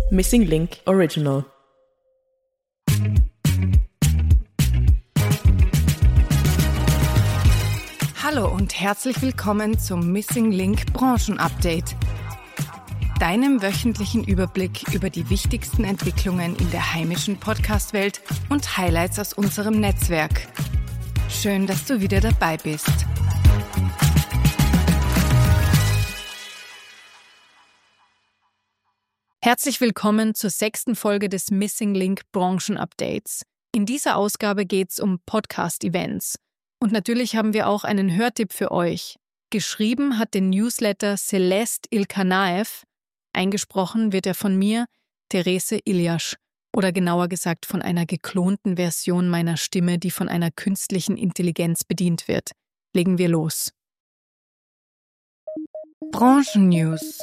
Missing Link Original. Hallo und herzlich willkommen zum Missing Link Branchenupdate, deinem wöchentlichen Überblick über die wichtigsten Entwicklungen in der heimischen Podcast-Welt und Highlights aus unserem Netzwerk. Schön, dass du wieder dabei bist. Herzlich willkommen zur 6. Folge des Missing Link Branchenupdates. In dieser Ausgabe geht es um Podcast-Events. Und natürlich haben wir auch einen Hörtipp für euch. Geschrieben hat den Newsletter Celeste Ilkanaev. Eingesprochen wird er von mir, Therese Ilyasch. Oder genauer gesagt von einer geklonten Version meiner Stimme, die von einer künstlichen Intelligenz bedient wird. Legen wir los. Branchennews.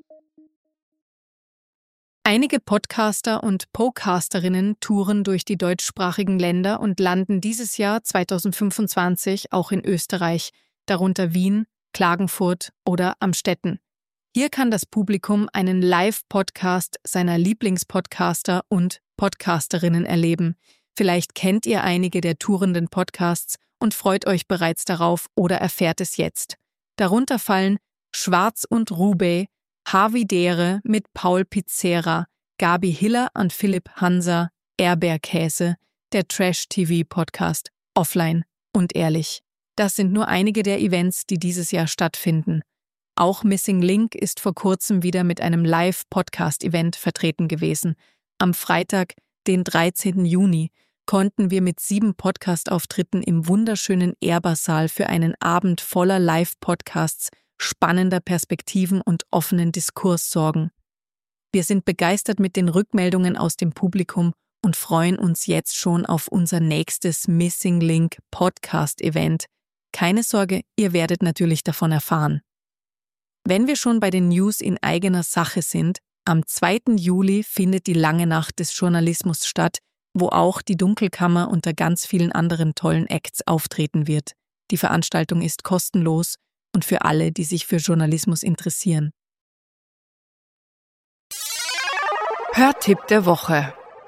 Einige Podcaster und Podcasterinnen touren durch die deutschsprachigen Länder und landen dieses Jahr 2025 auch in Österreich, darunter Wien, Klagenfurt oder Amstetten. Hier kann das Publikum einen Live-Podcast seiner Lieblingspodcaster und Podcasterinnen erleben. Vielleicht kennt ihr einige der tourenden Podcasts und freut euch bereits darauf oder erfährt es jetzt. Darunter fallen Schwarz und Roubaix, Havidere mit Paul Pizzera, Gabi Hiller und Philipp Hansa, Erdbeerkäse, der Trash-TV-Podcast Offline und Ehrlich. Das sind nur einige der Events, die dieses Jahr stattfinden. Auch Missing Link ist vor kurzem wieder mit einem Live-Podcast-Event vertreten gewesen. Am Freitag, den 13. Juni, konnten wir mit 7 Podcast-Auftritten im wunderschönen Ehrbar-Saal für einen Abend voller Live-Podcasts, spannender Perspektiven und offenen Diskurs sorgen. Wir sind begeistert mit den Rückmeldungen aus dem Publikum und freuen uns jetzt schon auf unser nächstes Missing Link Podcast-Event. Keine Sorge, ihr werdet natürlich davon erfahren. Wenn wir schon bei den News in eigener Sache sind, am 2. Juli findet die Lange Nacht des Journalismus statt, wo auch die Dunkelkammer unter ganz vielen anderen tollen Acts auftreten wird. Die Veranstaltung ist kostenlos und für alle, die sich für Journalismus interessieren. Hörtipp der Woche.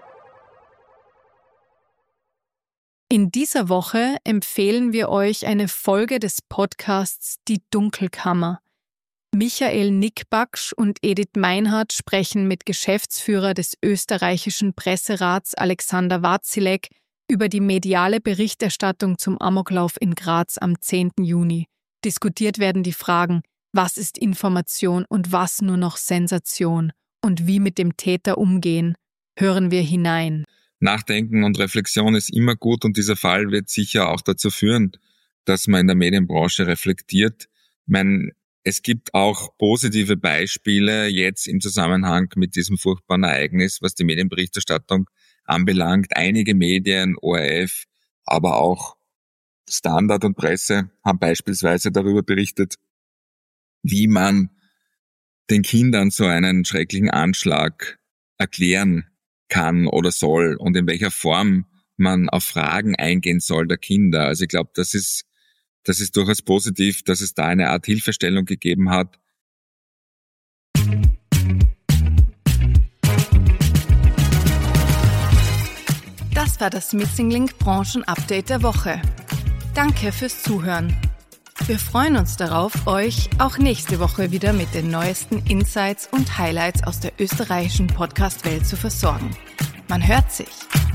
In dieser Woche empfehlen wir euch eine Folge des Podcasts Die Dunkelkammer. Michael Nickbaksch und Edith Meinhardt sprechen mit Geschäftsführer des österreichischen Presserats Alexander Wazilek über die mediale Berichterstattung zum Amoklauf in Graz am 10. Juni. Diskutiert werden die Fragen, was ist Information und was nur noch Sensation und wie mit dem Täter umgehen. Hören wir hinein. Nachdenken und Reflexion ist immer gut und dieser Fall wird sicher auch dazu führen, dass man in der Medienbranche reflektiert. Es gibt auch positive Beispiele jetzt im Zusammenhang mit diesem furchtbaren Ereignis, was die Medienberichterstattung anbelangt. Einige Medien, ORF, aber auch Standard und Presse haben beispielsweise darüber berichtet, wie man den Kindern so einen schrecklichen Anschlag erklären kann oder soll und in welcher Form man auf Fragen eingehen soll der Kinder. Also ich glaube, das ist durchaus positiv, dass es da eine Art Hilfestellung gegeben hat. Das war das Missing Link Branchen-Update der Woche. Danke fürs Zuhören. Wir freuen uns darauf, euch auch nächste Woche wieder mit den neuesten Insights und Highlights aus der österreichischen Podcast-Welt zu versorgen. Man hört sich.